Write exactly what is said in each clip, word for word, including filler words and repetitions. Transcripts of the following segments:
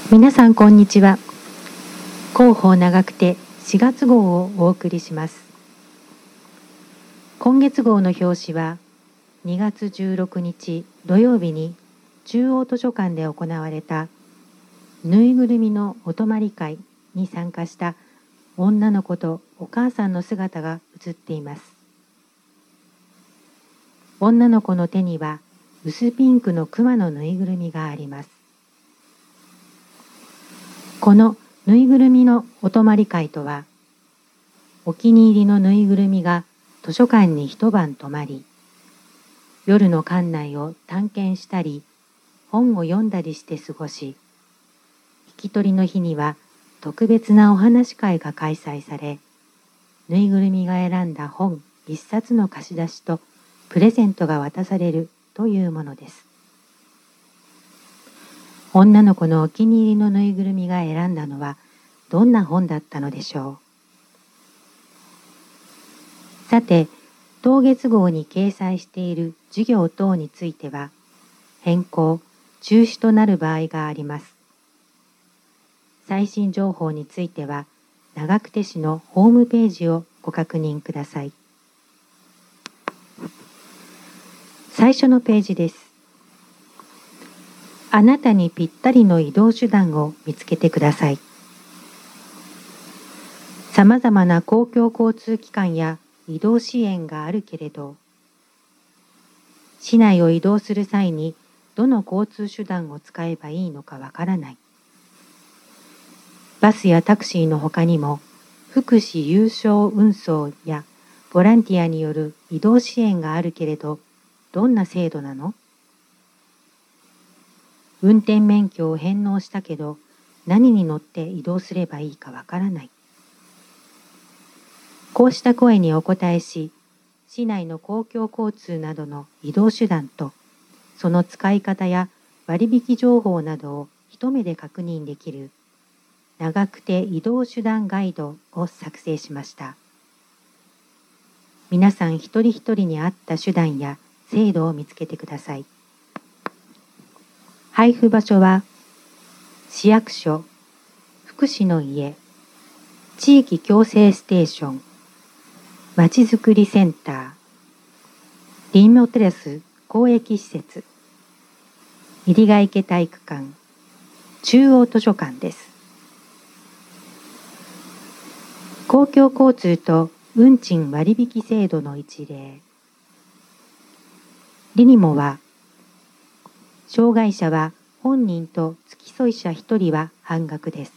皆さんこんにちは。広報長久手しがつ号をお送りします。今月号の表紙はにがつじゅうろくにち土曜日に中央図書館で行われたぬいぐるみのお泊まり会に参加した女の子とお母さんの姿が写っています。女の子の手には薄ピンクのクマのぬいぐるみがあります。このぬいぐるみのお泊まり会とは、お気に入りのぬいぐるみが図書館に一晩泊まり、夜の館内を探検したり、本を読んだりして過ごし、引き取りの日には特別なお話会が開催され、ぬいぐるみが選んだ本一冊の貸し出しとプレゼントが渡されるというものです。女の子のお気に入りのぬいぐるみが選んだのはどんな本だったのでしょう。さて、当月号に掲載している授業等については、変更、中止となる場合があります。最新情報については、長久手市のホームページをご確認ください。最初のページです。あなたにぴったりの移動手段を見つけてください。さまざまな公共交通機関や移動支援があるけれど、市内を移動する際にどの交通手段を使えばいいのかわからない。バスやタクシーのほかにも、福祉有償運送やボランティアによる移動支援があるけれど、どんな制度なの？運転免許を返納したけど、何に乗って移動すればいいかわからない。こうした声にお答えし、市内の公共交通などの移動手段と、その使い方や割引情報などを一目で確認できる、長久手移動手段ガイドを作成しました。皆さん一人一人に合った手段や制度を見つけてください。配布場所は、市役所、福祉の家、地域共生ステーション、まちづくりセンター、リンモテレス公益施設、入ヶ池体育館、中央図書館です。公共交通と運賃割引制度の一例。リニモは、障害者は本人と付き添い者ひとりは半額です。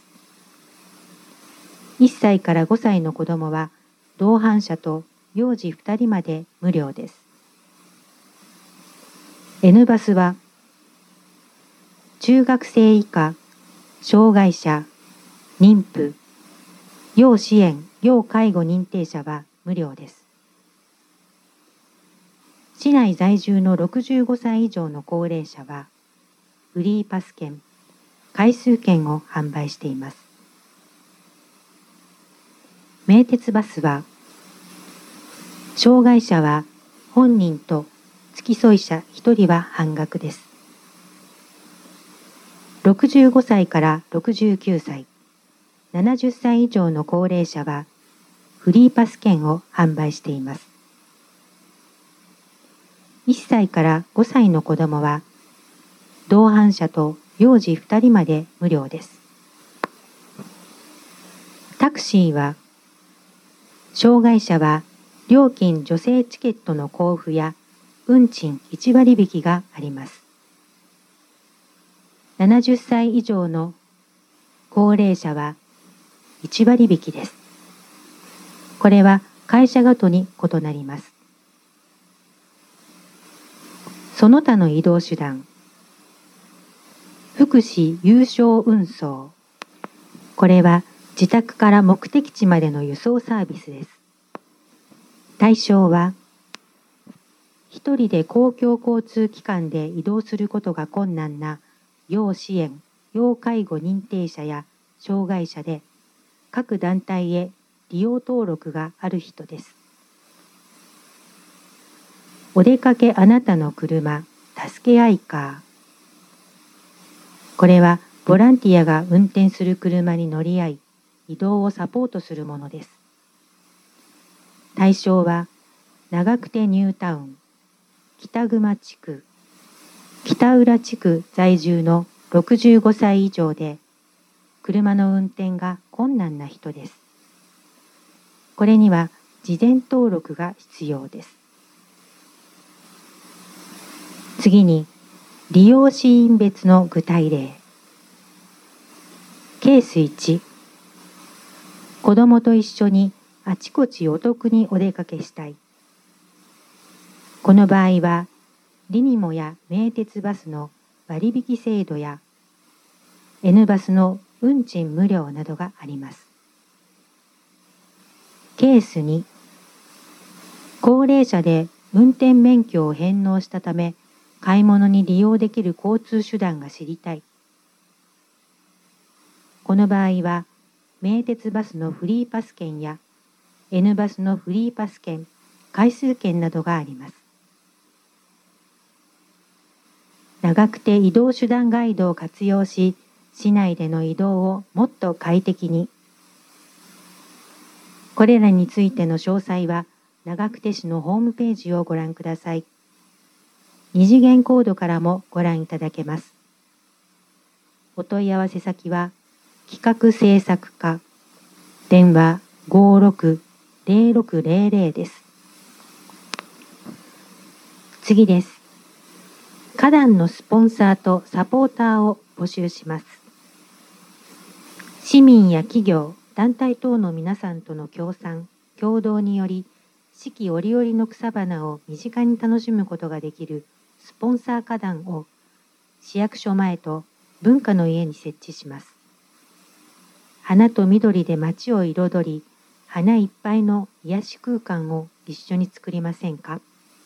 いっさいからごさいの子どもは同伴者と幼児ふたりまで無料です。N バスは中学生以下、障害者、妊婦、要支援・要介護認定者は無料です。市内在住のろくじゅうごさい以上の高齢者は、フリーパス券、回数券を販売しています。名鉄バスは、障害者は本人と付き添い者ひとりは半額です。ろくじゅうごさいからろくじゅうきゅうさい、ななじゅっさい以上の高齢者は、フリーパス券を販売しています。いっさいからごさいの子どもは、同伴者と幼児ふたりまで無料です。タクシーは、障害者は料金助成チケットの交付や運賃いちわりびきがあります。ななじゅっさい以上の高齢者はいちわりびきです。これは会社ごとに異なります。その他の移動手段。福祉有償運送。これは自宅から目的地までの輸送サービスです。対象は、一人で公共交通機関で移動することが困難な要支援・要介護認定者や障害者で、各団体へ利用登録がある人です。お出かけあなたの車、助け合いカー。これはボランティアが運転する車に乗り合い、移動をサポートするものです。対象は、長久手ニュータウン、北熊地区、北浦地区在住のろくじゅうごさい以上で、車の運転が困難な人です。これには事前登録が必要です。次に、利用シーン別の具体例。ケースいち、子どもと一緒にあちこちお得にお出かけしたい。この場合は、リニモや名鉄バスの割引制度や N バスの運賃無料などがあります。ケースに、高齢者で運転免許を返納したため、買い物に利用できる交通手段が知りたい。この場合は、名鉄バスのフリーパス券や N バスのフリーパス券、回数券などがあります。長久手移動手段ガイドを活用し、市内での移動をもっと快適に。これらについての詳細は、長久手市のホームページをご覧ください。二次元コードからもご覧いただけます。お問い合わせ先は、企画制作課、電話 ごーろくゼロろくゼロゼロ です。次です。花壇のスポンサーとサポーターを募集します。市民や企業、団体等の皆さんとの協賛、協働により、四季折々の草花を身近に楽しむことができるスポンサー花壇を市役所前と文化の家に設置します。花と緑で街を彩り、花いっぱいの癒し空間を一緒に作りませんか？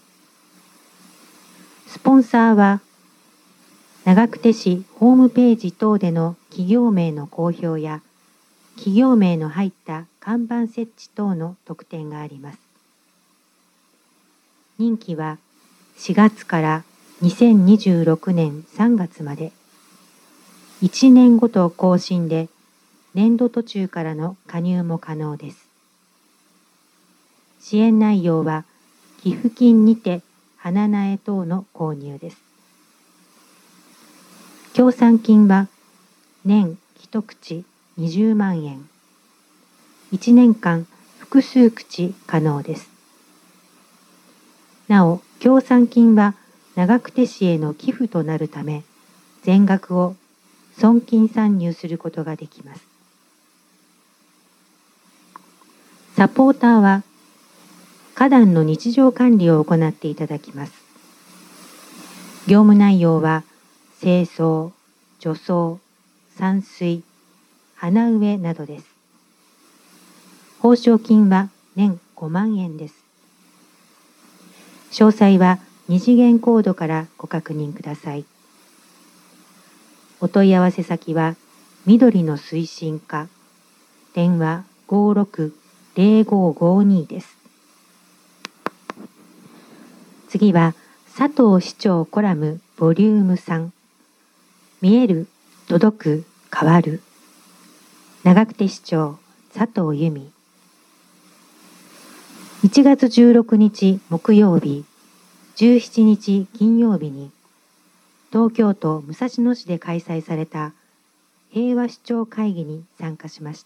スポンサーは、長久手市ホームページ等での企業名の公表や、企業名の入った看板設置等の特典があります。任期はしがつからにせんにじゅうろくねんさんがつまで、いちねんごと更新で、年度途中からの加入も可能です。支援内容は、寄付金にて花苗等の購入です。協賛金は、年一口にじゅうまんえん、いちねんかん複数口可能です。なお、協賛金は長久手市への寄付となるため、全額を損金算入することができます。サポーターは、花壇の日常管理を行っていただきます。業務内容は、清掃、除草、散水、花植えなどです。報奨金は年ごまんえんです。詳細は二次元コードからご確認ください。お問い合わせ先は、緑の推進課、電話ごーろくゼロごごにです。次は、佐藤市長コラムボリュームさん、見える、届く、変わる。長久手市長、佐藤由美。いちがつじゅうろくにち木曜日、じゅうしちにち金曜日に、東京都武蔵野市で開催された平和市長会議に参加しました。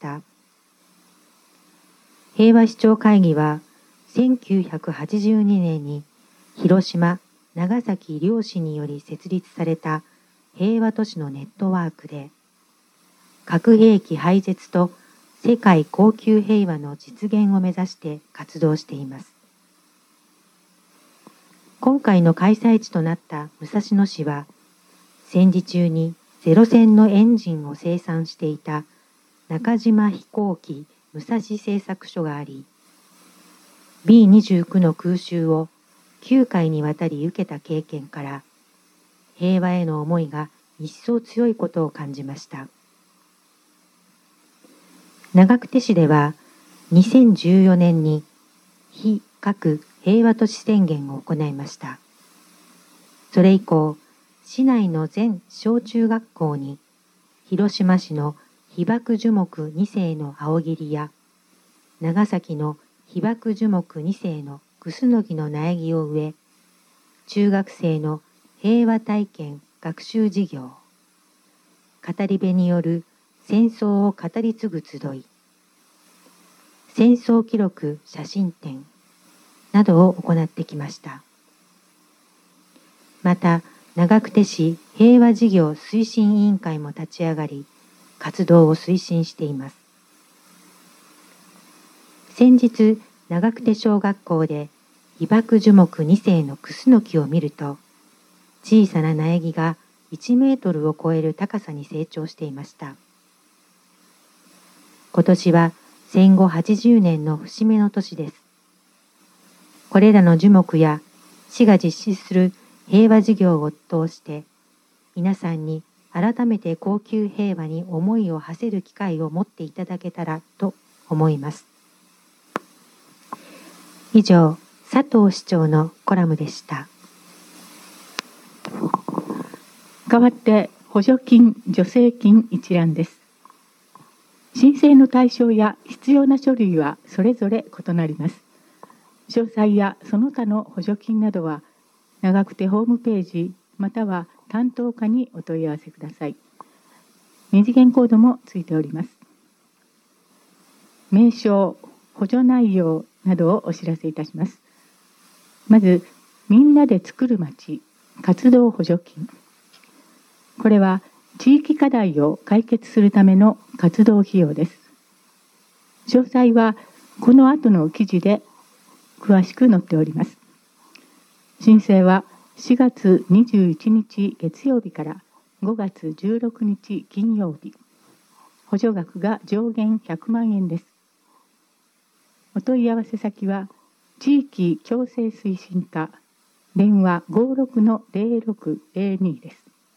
平和市長会議は、せんきゅうひゃくはちじゅうにねんに広島、長崎両市により設立された平和都市のネットワークで、核兵器廃絶と世界恒久平和の実現を目指して活動しています。今回の開催地となった武蔵野市は、戦時中にゼロ戦のエンジンを生産していた中島飛行機武蔵製作所があり、ビーにじゅうきゅう の空襲をきゅうかいにわたり受けた経験から、平和への思いが一層強いことを感じました。長久手市では、にせんじゅうよねんに非核平和都市宣言を行いました。それ以降、市内の全小中学校に広島市の被爆樹木に世の青桐や、長崎の被爆樹木に世のクスノキの苗木を植え、中学生の平和体験学習事業、語り部による戦争を語り継ぐ集い、戦争記録写真展などを行ってきました。また、長久手市平和事業推進委員会も立ち上がり、活動を推進しています。先日、長久手小学校で被爆樹木に世のクスノキを見ると、小さな苗木がいちメートルを超える高さに成長していました。今年は戦後はちじゅうねんの節目の年です。これらの樹木や市が実施する平和事業を通して、皆さんに改めて恒久平和に思いを馳せる機会を持っていただけたらと思います。以上、佐藤市長のコラムでした。 代わって補助金・助成金一覧です。申請の対象や必要な書類はそれぞれ異なります。詳細やその他の補助金などは、長久手ホームページまたは担当課にお問い合わせください。二次元コードもついております。名称、補助内容などをお知らせいたします。まず、みんなで作るまち活動補助金。これは地域課題を解決するための活動費用です。詳細はこの後の記事で詳しく載っております。申請はしがつにじゅういちにち月曜日からごがつじゅうろくにち金曜日。補助額が上限ひゃくまんえんです。お問い合わせ先は地域共生推進課電話 ごーろくのぜろろくぜろに です。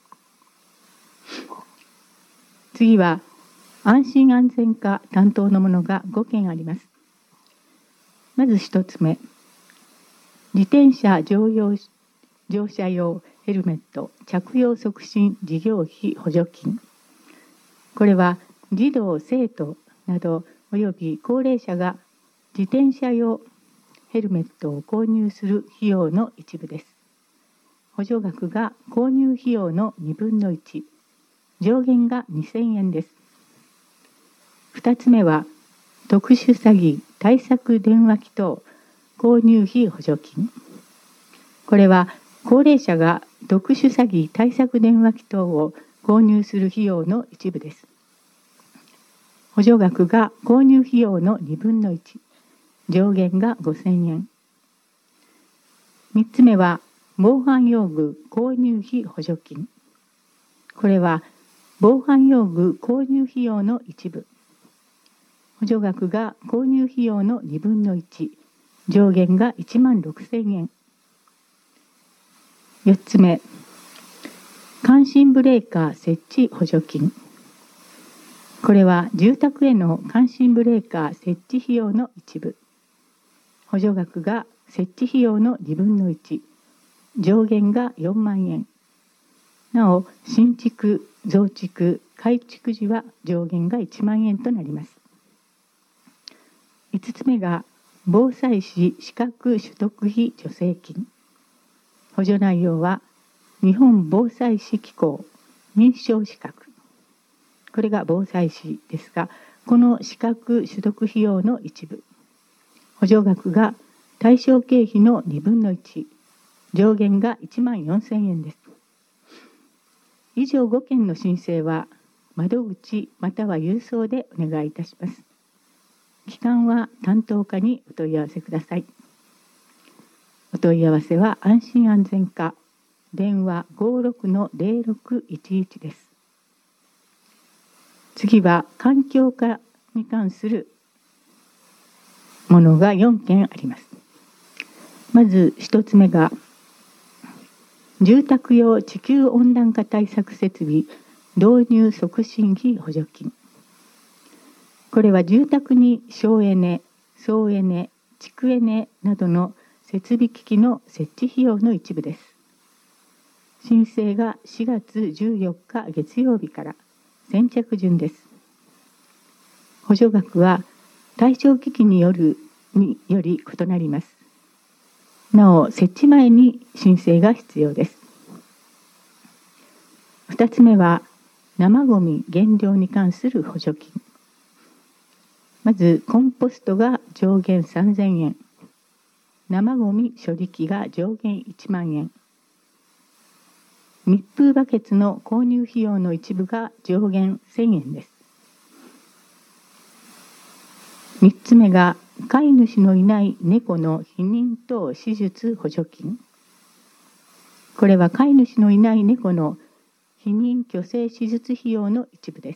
次は安心安全課担当のものがごけんあります。まずひとつめ、自転車乗用乗車用ヘルメット着用促進事業費補助金。これは児童生徒などおよび高齢者が自転車用ヘルメットを購入する費用の一部です。補助額が購入費用のにぶんのいち、上限がにせんえんです。ふたつめは特殊詐欺対策電話機等購入費補助金。これは高齢者が特殊詐欺対策電話機等を購入する費用の一部です。補助額が購入費用のにぶんのいち、上限がごせんえん。みっつめは防犯用具購入費補助金。これは防犯用具購入費用の一部。補助額が購入費用のにぶんのいち、上限がいちまんろくせんえん。よっつめ、感震ブレーカー設置補助金。これは住宅への感震ブレーカー設置費用の一部。補助額が設置費用のにぶんのいち、上限がよんまんえん。なお、新築、増築、改築時は上限がいちまんえんとなります。いつつめが防災士資格取得費助成金。補助内容は日本防災士機構認証資格。これが防災士ですが、この資格取得費用の一部。補助額が対象経費のにぶんのいち、上限がいちまんよんせんえんです。以上ごけんの申請は窓口または郵送でお願いいたします。期間は担当課にお問い合わせください。お問い合わせは安心安全課電話 ごーろくのぜろろくいちいち です。次は環境課に関するものがよんけんあります。まずひとつめが住宅用地球温暖化対策設備導入促進費補助金。これは住宅に省エネ、総エネ、蓄エネなどの設備機器の設置費用の一部です。申請がしがつじゅうよっか月曜日から先着順です。補助額は対象機器によるにより異なります。なお、設置前に申請が必要です。ふたつめは、生ごみ減量に関する補助金。まず、コンポストが上限さんぜんえん、生ごみ処理機が上限いちまんえん、密封バケツの購入費用の一部が上限せんえんです。みっつめが、飼い主のいない猫の避妊等手術補助金。これは飼い主のいない猫の避妊去勢手術費用の一部です。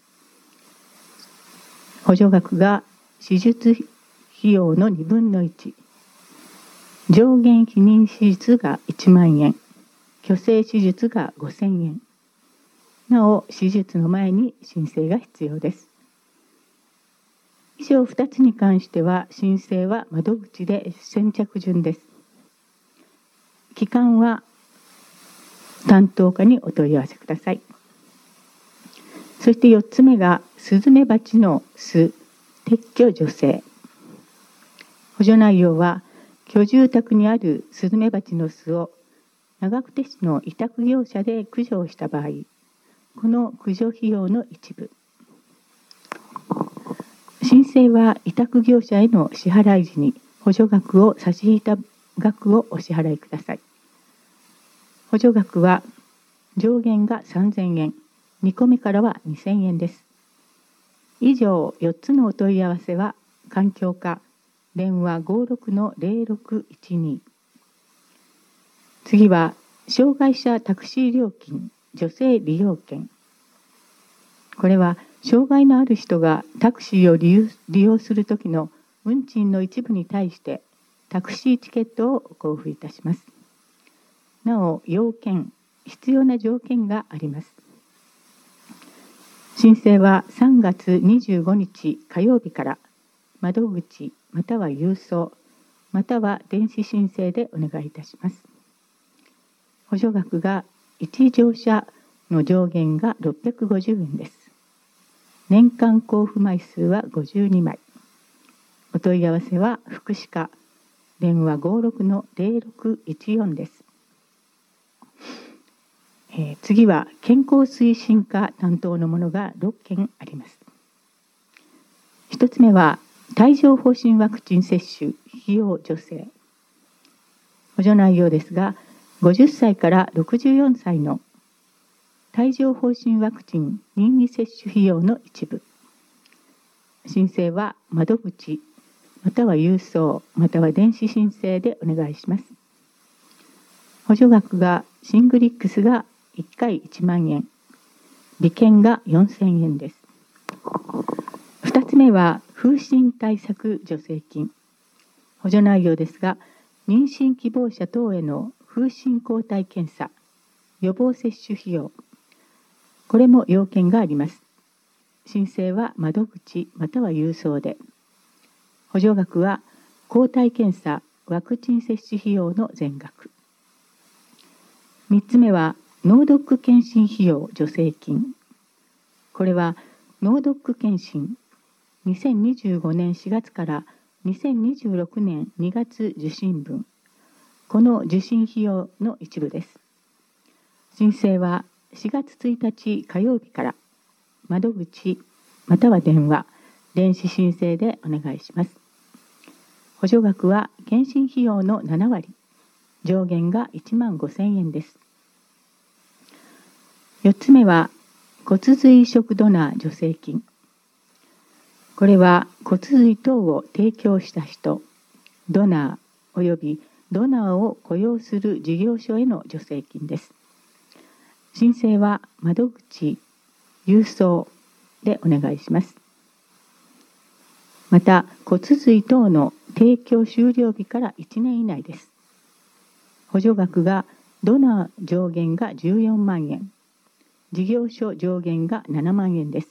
補助額が手術費用のにぶんのいち、上限避妊手術がいちまんえん、去勢手術がごせんえん。なお、手術の前に申請が必要です。以上ふたつに関しては、申請は窓口で先着順です。期間は担当課にお問い合わせください。そしてよっつめが、スズメバチの巣撤去助成。補助内容は、居住宅にあるスズメバチの巣を長久手市の委託業者で駆除をした場合、この駆除費用の一部。申請は委託業者への支払い時に補助額を差し引いた額をお支払いください。補助額は上限がさんぜんえん、にこめからはにせんえんです。以上よっつのお問い合わせは、環境課電話 ごろくのゼロろくいちに。次は、障害者タクシー料金助成利用券。これは、障害のある人がタクシーを利用、利用するときの運賃の一部に対してタクシーチケットを交付いたします。なお、要件、必要な条件があります。申請はさんがつにじゅうごにち火曜日から窓口または郵送または電子申請でお願いいたします。補助額がいち乗車の上限がろっぴゃくごじゅうえんです。年間交付枚数はごじゅうにまい。お問い合わせは福祉課電話 ごろくのゼロろくいちよん です。えー、次は健康推進課担当のものがろっけんあります。ひとつめは帯状疱疹ワクチン接種費用助成。補助内容ですが、ごじゅっさいからろくじゅうよんさいの帯状疱疹ワクチン任意接種費用の一部。申請は窓口または郵送または電子申請でお願いします。補助額がシングリックスがいっかいいちまんえん、利券がよんせんえんです。ふたつめは風疹対策助成金。補助内容ですが、妊娠希望者等への風疹抗体検査、予防接種費用、これも要件があります。申請は窓口または郵送で。補助額は抗体検査、ワクチン接種費用の全額。みっつめは脳ドック検診費用助成金。これは脳ドック検診、にせんにじゅうごねんしがつからにせんにじゅうろくねんにがつ受診分、この受診費用の一部です。申請はしがつついたち火曜日から窓口または電話、電子申請でお願いします。補助額は検診費用のななわり、上限がいちまんごせんえんです。よっつめは骨髄移植ドナー助成金。これは骨髄等を提供した人、ドナーおよびドナーを雇用する事業所への助成金です。申請は窓口、郵送でお願いします。また、骨髄等の提供終了日からいちねん以内です。補助額がドナー上限がじゅうよんまんえん、事業所上限がななまんえんです。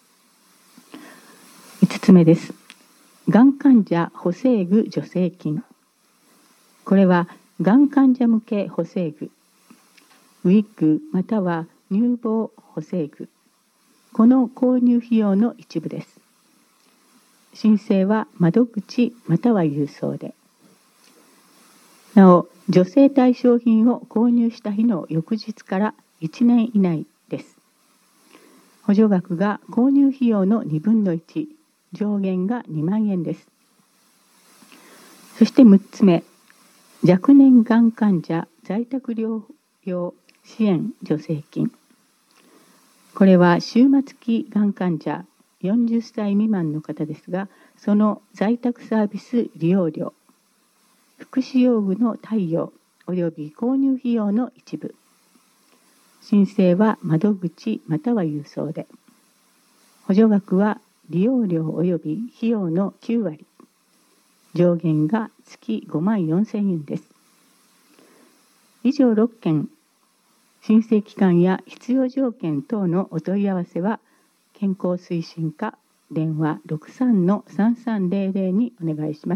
いつつめです。がん患者補正具助成金。これはがん患者向け補正具、ウィッグまたは乳房補正具、 この購入費用の一部です。申請は窓口または郵送で。なお、助成対象品を購入した日の翌日からいちねん以内です。補助額が購入費用のにぶんのいち、上限がにまんえんです。そしてむっつめ、若年がん患者在宅療養支援助成金。これは終末期がん患者よんじゅっさい未満の方ですが、その在宅サービス利用料、福祉用具の貸与及び購入費用の一部。申請は窓口または郵送で。補助額は利用料及び費用のきゅうわり。上限が月ごまんよんせんえんです。以上ろっけん、申請期間や必要条件等のお問い合わせは、健康推進課電話 ろくさんのさんさんぜろぜろ にお願いします。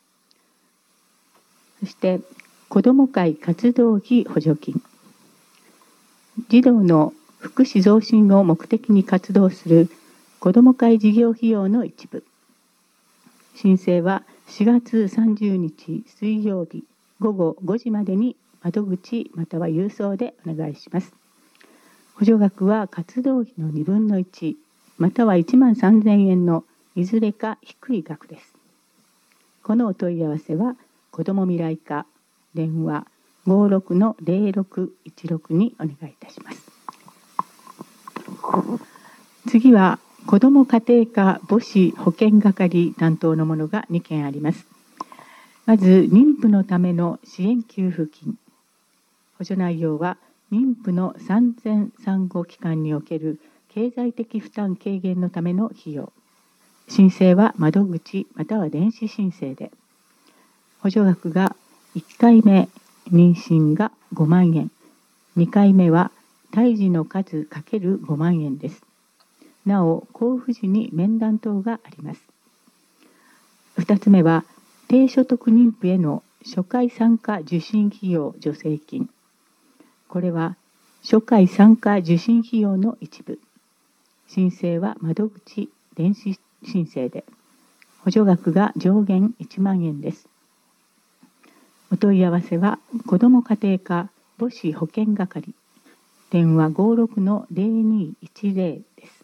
そして、子ども会活動費補助金。児童の福祉増進を目的に活動する子ども会事業費用の一部。申請はしがつさんじゅうにち水曜日ごごごじまでに窓口または郵送でお願いします。補助額は活動費のにぶんのいちまたはいちまんさんぜんえんのいずれか低い額です。このお問い合わせは子ども未来課電話 ごろくのぜろろくいちろく にお願いいたします。次は子ども家庭科母子保健係担当のものがにけんあります。まず妊婦のための支援給付金。補助内容は妊婦の産前産後期間における経済的負担軽減のための費用。申請は窓口または電子申請で。補助額がいっかいめ妊娠がごまんえん、にかいめは胎児の数 ×ごまんえんです。なお、交付時に面談等があります。ふたつめは低所得妊婦への初回産科受診費用助成金。これは初回産科受診費用の一部。申請は窓口電子申請で。補助額が上限いちまんえんです。お問い合わせは子ども家庭科母子保健係電話 ごろくのぜろにいちぜろ です。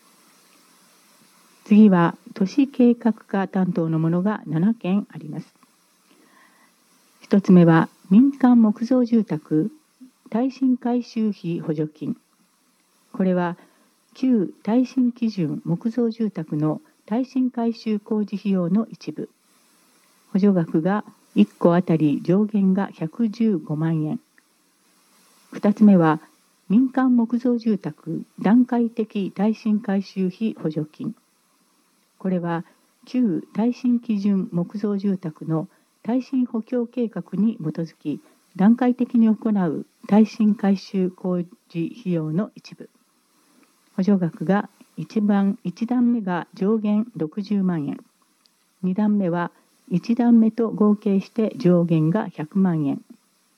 次は都市計画課担当のものがななけんあります。ひとつめは民間木造住宅耐震改修費補助金。これは旧耐震基準木造住宅の耐震改修工事費用の一部。補助額がいっこあたり上限がひゃくじゅうごまんえん。ふたつめは民間木造住宅段階的耐震改修費補助金。これは旧耐震基準木造住宅の耐震補強計画に基づき段階的に行う耐震改修工事費用の一部。補助額がいちばんいちだんめが上限ろくじゅうまんえん、にだんめはいちだんめと合計して上限がひゃくまんえん。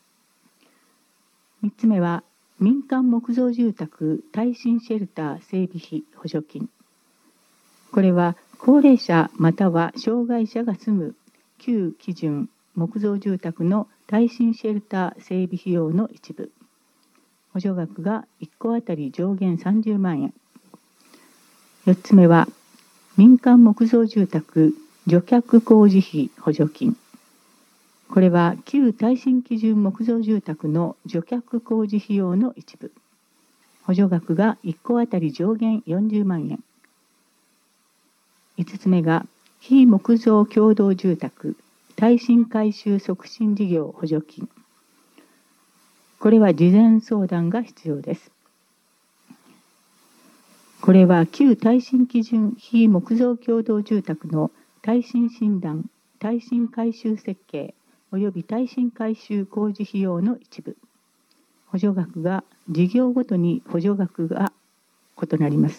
みっつめは民間木造住宅耐震シェルター整備費補助金。これは高齢者または障害者が住む旧基準木造住宅の耐震シェルター整備費用の一部。補助額がいっこあたり上限さんじゅうまんえん。よっつめは民間木造住宅除却工事費補助金。これは旧耐震基準木造住宅の除却工事費用の一部。補助額がいっこあたり上限よんじゅうまんえん。いつつめが非木造共同住宅耐震改修促進事業補助金。これは事前相談が必要です。これは旧耐震基準非木造共同住宅の耐震診断、耐震改修設計および耐震改修工事費用の一部。補助額が事業ごとに補助額が異なります。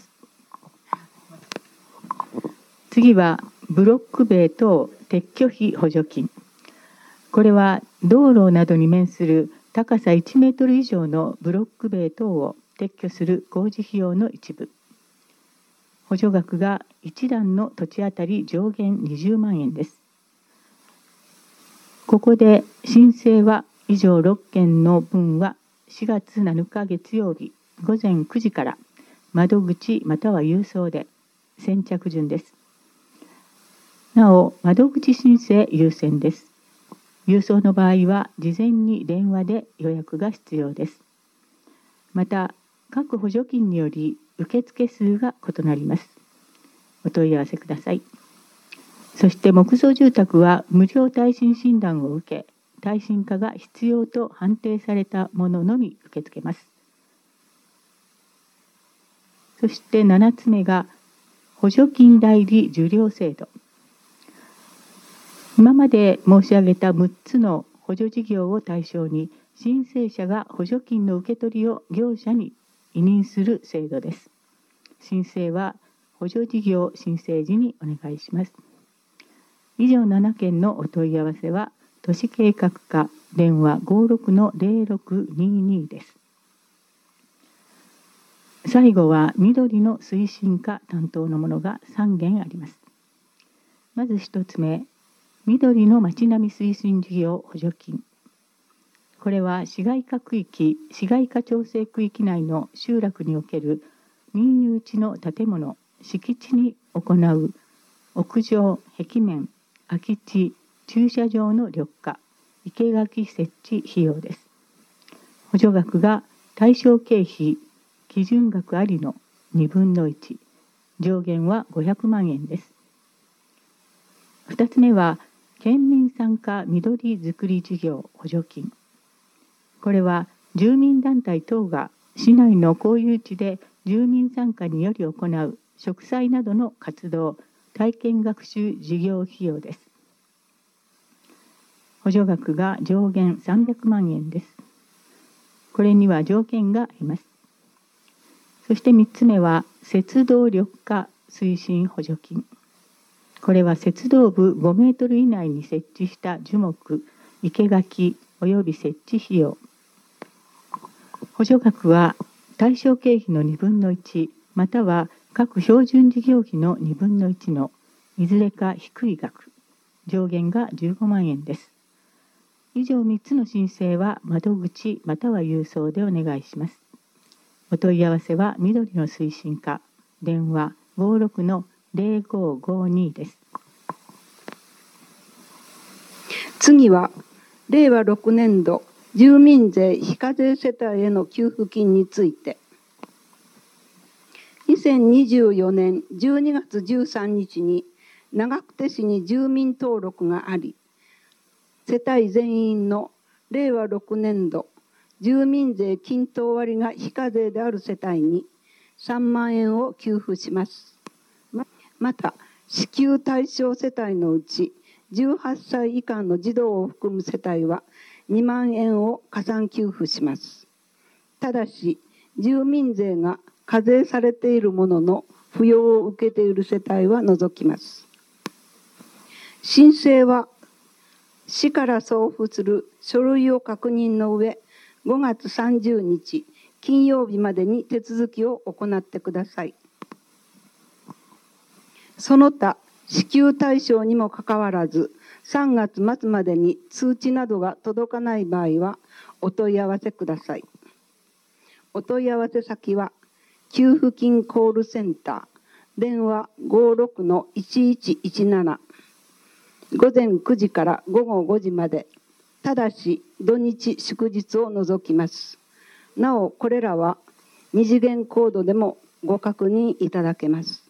次はブロック塀等撤去費補助金。これは道路などに面する高さいちメートル以上のブロック塀等を撤去する工事費用の一部。 補助額がいちだんの土地当たり上限にじゅうまんえんです。ここで申請は以上ろっけんの分はしがつなのか月曜日ごぜんくじから窓口または郵送で先着順です。なお、窓口申請優先です。郵送の場合は事前に電話で予約が必要です。また、各補助金により受付数が異なります。お問い合わせください。そして木造住宅は無料耐震診断を受け、耐震化が必要と判定されたもののみ受け付けます。そしてななつめが補助金代理受領制度。今まで申し上げたむっつの補助事業を対象に、申請者が補助金の受け取りを業者に委任する制度です。申請は補助事業申請時にお願いします。以上ななけんのお問い合わせは、都市計画課電話 ごろくのぜろろくにーにー です。最後は緑の推進課担当のものがさんげんあります。まずひとつめ、緑のまち並み推進事業補助金。これは市街化区域、市街化調整区域内の集落における民有地の建物、敷地に行う屋上、壁面、空き地、駐車場の緑化、生垣設置費用です。補助額が対象経費、基準額ありのにぶんのいち、上限はごひゃくまんえんです。ふたつめは、県民参加緑づくり事業補助金。これは住民団体等が市内の公有地で住民参加により行う植栽などの活動、体験学習事業費用です。補助額が上限さんびゃくまんえんです。これには条件があります。そしてみっつめは、鉄道緑化推進補助金。これは鉄道部ごメートル以内に設置した樹木、生垣及び設置費用。補助額は対象経費のにぶんのいち、または各標準事業費のにぶんのいちのいずれか低い額。上限がじゅうごまんえんです。以上みっつの申請は窓口または郵送でお願いします。お問い合わせは緑の推進課電話 ごろくのぜろごごに です。 次はれいわろくねんど住民税非課税世帯への給付金について、にせんにじゅうよねんじゅうにがつじゅうさんにちに長久手市に住民登録があり、世帯全員のれいわろくねんど住民税均等割が非課税である世帯にさんまんえんを給付します。また、支給対象世帯のうちじゅうはっさい以下の児童を含む世帯はにまんえんを加算給付します。ただし、住民税が課税されているものの扶養を受けている世帯は除きます。申請は市から送付する書類を確認の上、ごがつさんじゅうにち金曜日までに手続きを行ってください。その他、支給対象にもかかわらず、さんがつまつまでに通知などが届かない場合は、お問い合わせください。お問い合わせ先は、給付金コールセンター、電話 ごろくのいちいちいちなな、ごぜんくじからごごごじまで、ただし土日祝日を除きます。なお、これらは二次元コードでもご確認いただけます。